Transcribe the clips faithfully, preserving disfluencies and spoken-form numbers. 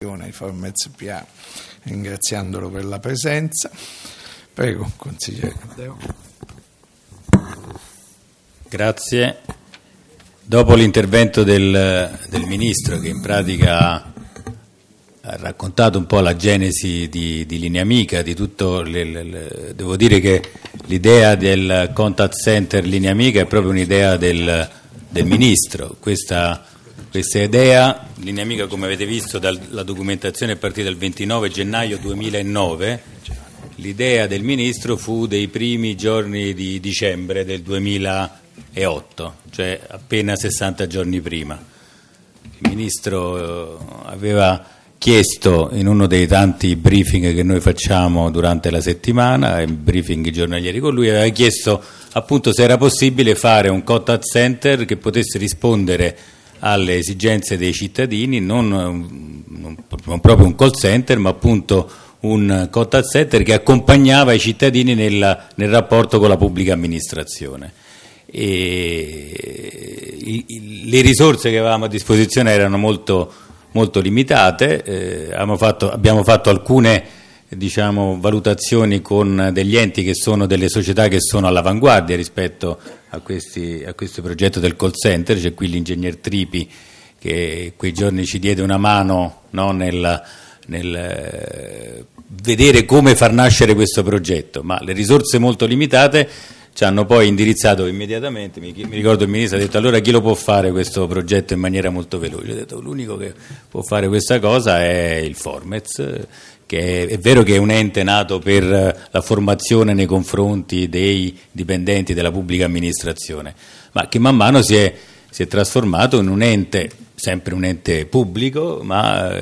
amministrazione di Formez P A, ringraziandolo per la presenza. Prego, consigliere Caddeo. Grazie. Dopo l'intervento del, del Ministro, che in pratica ha raccontato un po' la genesi di, di Linea Amica, di tutto, le, le, le, devo dire che l'idea del contact center Linea Amica è proprio un'idea del, del Ministro. Questa, questa idea, Linea Amica, come avete visto dalla documentazione, è partita il ventinove gennaio duemilanove, l'idea del Ministro fu dei primi giorni di dicembre del duemilaotto, cioè appena sessanta giorni prima. Il Ministro aveva chiesto in uno dei tanti briefing che noi facciamo durante la settimana, briefing giornalieri con lui, aveva chiesto appunto se era possibile fare un contact center che potesse rispondere alle esigenze dei cittadini, non, non, non proprio un call center, ma appunto un contact center che accompagnava i cittadini nel, nel rapporto con la pubblica amministrazione. E i, i, le risorse che avevamo a disposizione erano molto molto limitate, eh, abbiamo, fatto, abbiamo fatto alcune diciamo, valutazioni con degli enti che sono delle società che sono all'avanguardia rispetto a, questi, a questo progetto del call center. C'è qui l'ingegner Tripi che quei giorni ci diede una mano, no, nel, nel eh, vedere come far nascere questo progetto, ma le risorse molto limitate ci hanno poi indirizzato immediatamente. Mi, mi ricordo il Ministro ha detto: allora chi lo può fare questo progetto in maniera molto veloce? Ho detto: l'unico che può fare questa cosa è il Formez, che è, è vero che è un ente nato per la formazione nei confronti dei dipendenti della pubblica amministrazione, ma che man mano si è, si è trasformato in un ente, sempre un ente pubblico, ma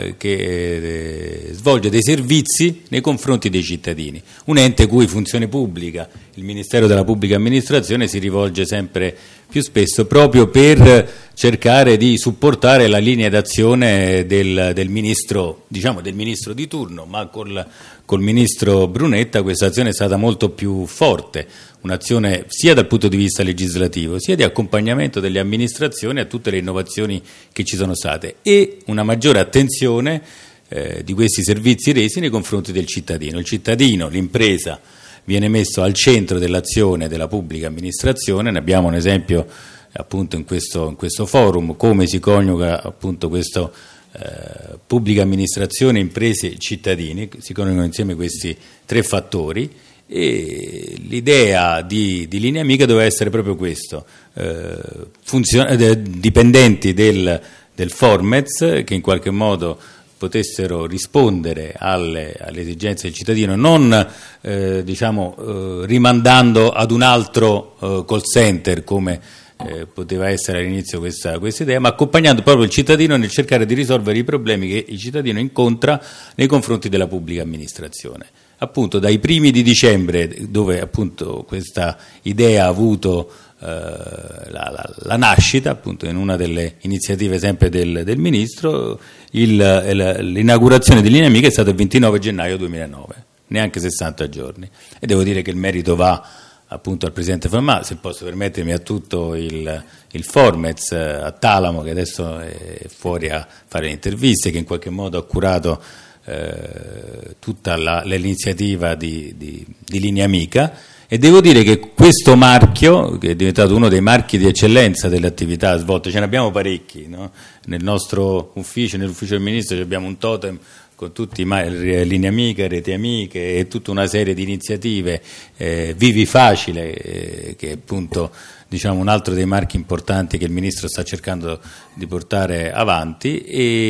che svolge dei servizi nei confronti dei cittadini, un ente cui funzione pubblica, il Ministero della Pubblica Amministrazione, si rivolge sempre più spesso proprio per cercare di supportare la linea d'azione del, del ministro, diciamo del ministro di turno, ma col, col ministro Brunetta questa azione è stata molto più forte, un'azione sia dal punto di vista legislativo sia di accompagnamento delle amministrazioni a tutte le innovazioni che ci sono state e una maggiore attenzione eh, di questi servizi resi nei confronti del cittadino. Il cittadino, l'impresa, viene messo al centro dell'azione della pubblica amministrazione. Ne abbiamo un esempio appunto in questo, in questo forum, come si coniuga appunto questo eh, pubblica amministrazione, imprese e cittadini, si coniugano insieme questi tre fattori. E l'idea di, di Linea Amica doveva essere proprio questo, eh, funzion- eh, dipendenti del, del Formez che in qualche modo potessero rispondere alle, alle esigenze del cittadino, non eh, diciamo eh, rimandando ad un altro eh, call center come eh, poteva essere all'inizio questa, questa idea, ma accompagnando proprio il cittadino nel cercare di risolvere i problemi che il cittadino incontra nei confronti della pubblica amministrazione. Appunto dai primi di dicembre, dove appunto questa idea ha avuto eh, la, la, la nascita, appunto in una delle iniziative sempre del, del Ministro, il, l'inaugurazione di Linea Amica è stata il ventinove gennaio duemilanove, neanche sessanta giorni. E devo dire che il merito va appunto al Presidente Famà, se posso permettermi, a tutto il, il Formez, a Talamo, che adesso è fuori a fare le interviste, che in qualche modo ha curato Eh, tutta la, l'iniziativa di, di, di Linea Amica, e devo dire che questo marchio, che è diventato uno dei marchi di eccellenza delle attività svolte, ce ne abbiamo parecchi, no? Nel nostro ufficio, nell'ufficio del Ministro abbiamo un totem con tutti i Linea Amica, Reti Amiche e tutta una serie di iniziative, eh, Vivi Facile, eh, che è appunto diciamo un altro dei marchi importanti che il Ministro sta cercando di portare avanti.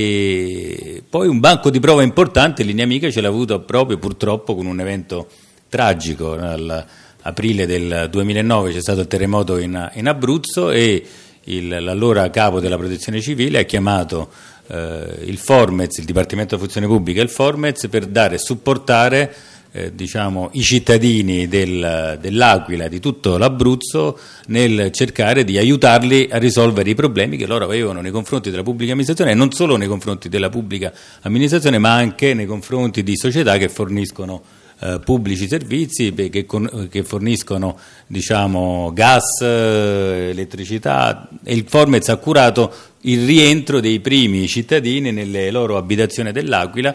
E poi un banco di prova importante Linea Amica ce l'ha avuto proprio purtroppo con un evento tragico. Nell'aprile del duemilanove c'è stato il terremoto in, in Abruzzo e il, l'allora capo della Protezione Civile ha chiamato eh, il Formez, il Dipartimento della Funzione Pubblica e il Formez per dare e supportare Eh, diciamo, i cittadini del, dell'Aquila, di tutto l'Abruzzo, nel cercare di aiutarli a risolvere i problemi che loro avevano nei confronti della pubblica amministrazione, e non solo nei confronti della pubblica amministrazione ma anche nei confronti di società che forniscono eh, pubblici servizi che, con, che forniscono, diciamo, gas, eh, elettricità, e il Formez ha curato il rientro dei primi cittadini nelle loro abitazioni dell'Aquila.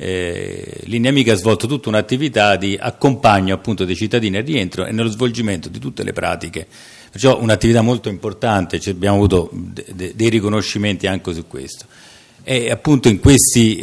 eh, Lineamica ha svolto tutta un'attività di accompagno appunto dei cittadini al rientro e nello svolgimento di tutte le pratiche, perciò un'attività molto importante, cioè abbiamo avuto de- de- dei riconoscimenti anche su questo. E appunto in questi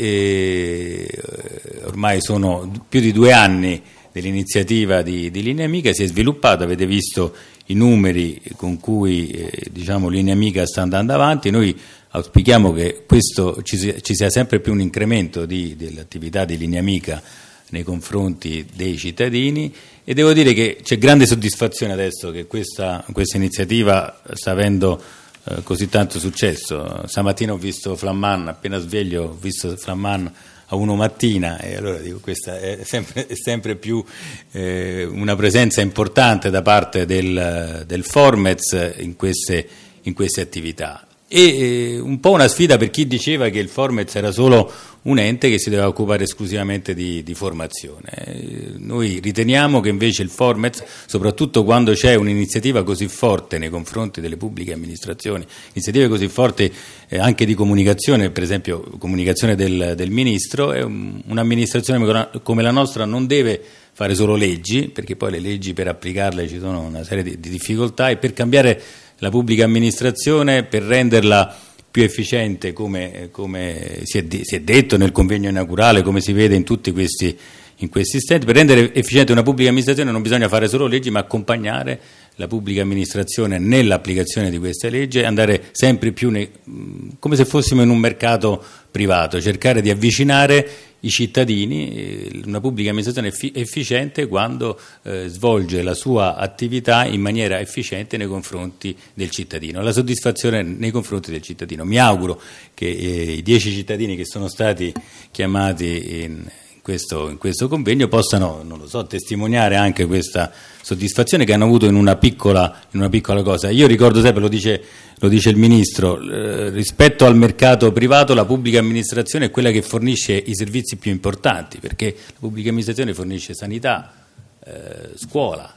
eh, ormai sono più di due anni dell'iniziativa di, di Lineamica, si è sviluppata, avete visto i numeri con cui eh, diciamo Lineamica sta andando avanti. Noi auspichiamo che questo ci sia, ci sia sempre più un incremento di, dell'attività di Lineamica nei confronti dei cittadini, e devo dire che c'è grande soddisfazione adesso che questa, questa iniziativa sta avendo eh, così tanto successo. Stamattina ho visto Flamman, appena sveglio ho visto Flamman a uno mattina, e allora dico, questa è sempre, è sempre più eh, una presenza importante da parte del, del Formez in queste, in queste attività. E eh, un po' una sfida per chi diceva che il Formez era solo un ente che si doveva occupare esclusivamente di, di formazione. Eh, noi riteniamo che invece il Formez, soprattutto quando c'è un'iniziativa così forte nei confronti delle pubbliche amministrazioni, iniziative così forti eh, anche di comunicazione, per esempio comunicazione del, del Ministro, è un, un'amministrazione come la nostra non deve fare solo leggi, perché poi le leggi per applicarle ci sono una serie di, di difficoltà, e per cambiare la pubblica amministrazione, per renderla più efficiente, come, come si, è, si è detto nel convegno inaugurale, come si vede in tutti questi, in questi stand, per rendere efficiente una pubblica amministrazione non bisogna fare solo leggi, ma accompagnare la pubblica amministrazione nell'applicazione di queste leggi e andare sempre più nei, come se fossimo in un mercato privato, cercare di avvicinare i cittadini, una pubblica amministrazione effi- efficiente quando eh, svolge la sua attività in maniera efficiente nei confronti del cittadino, la soddisfazione nei confronti del cittadino. Mi auguro che eh, i dieci cittadini che sono stati chiamati in Questo, in questo convegno possano, non lo so, testimoniare anche questa soddisfazione che hanno avuto in una piccola, in una piccola cosa. Io ricordo sempre, lo dice, lo dice il Ministro, eh, rispetto al mercato privato la pubblica amministrazione è quella che fornisce i servizi più importanti, perché la pubblica amministrazione fornisce sanità, eh, scuola,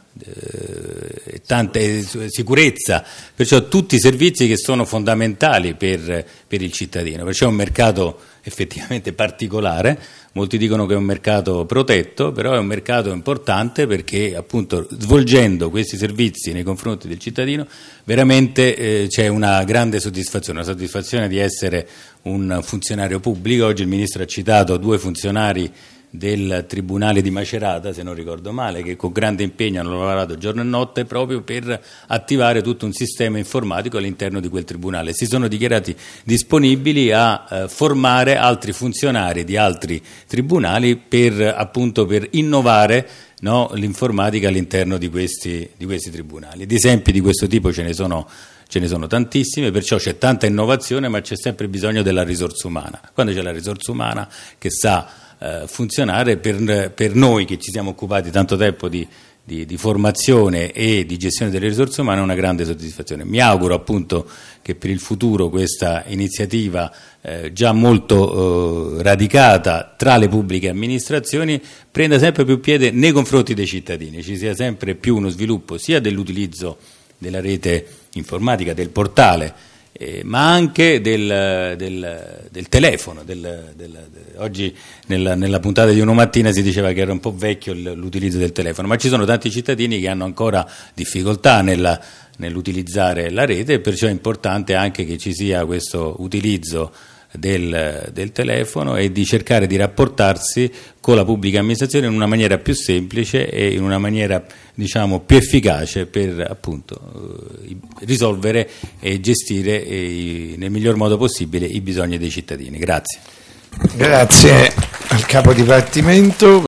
eh, tante, eh, sicurezza, perciò tutti i servizi che sono fondamentali per, per il cittadino, perciò è un mercato effettivamente particolare. Molti dicono che è un mercato protetto, però è un mercato importante perché appunto svolgendo questi servizi nei confronti del cittadino veramente eh, c'è una grande soddisfazione, una soddisfazione di essere un funzionario pubblico. Oggi il Ministro ha citato due funzionari del Tribunale di Macerata, se non ricordo male, che con grande impegno hanno lavorato giorno e notte proprio per attivare tutto un sistema informatico all'interno di quel tribunale. Si sono dichiarati disponibili a eh, formare altri funzionari di altri tribunali per appunto per innovare, no, l'informatica all'interno di questi, di questi tribunali. Di esempi di questo tipo ce ne sono Ce ne sono tantissime, perciò c'è tanta innovazione, ma c'è sempre bisogno della risorsa umana. Quando c'è la risorsa umana che sa eh, funzionare, per, per noi che ci siamo occupati tanto tempo di, di, di formazione e di gestione delle risorse umane, è una grande soddisfazione. Mi auguro appunto che per il futuro questa iniziativa eh, già molto eh, radicata tra le pubbliche amministrazioni prenda sempre più piede nei confronti dei cittadini, ci sia sempre più uno sviluppo sia dell'utilizzo della rete informatica, del portale, eh, ma anche del, del, del telefono. Del, del, de, oggi nella, nella puntata di Uno Mattina si diceva che era un po' vecchio l'utilizzo del telefono, ma ci sono tanti cittadini che hanno ancora difficoltà nella, nell'utilizzare la rete, e perciò è importante anche che ci sia questo utilizzo Del, del telefono e di cercare di rapportarsi con la pubblica amministrazione in una maniera più semplice e in una maniera, diciamo, più efficace per appunto eh, risolvere e gestire eh, nel miglior modo possibile i bisogni dei cittadini. Grazie. Grazie al capo dipartimento.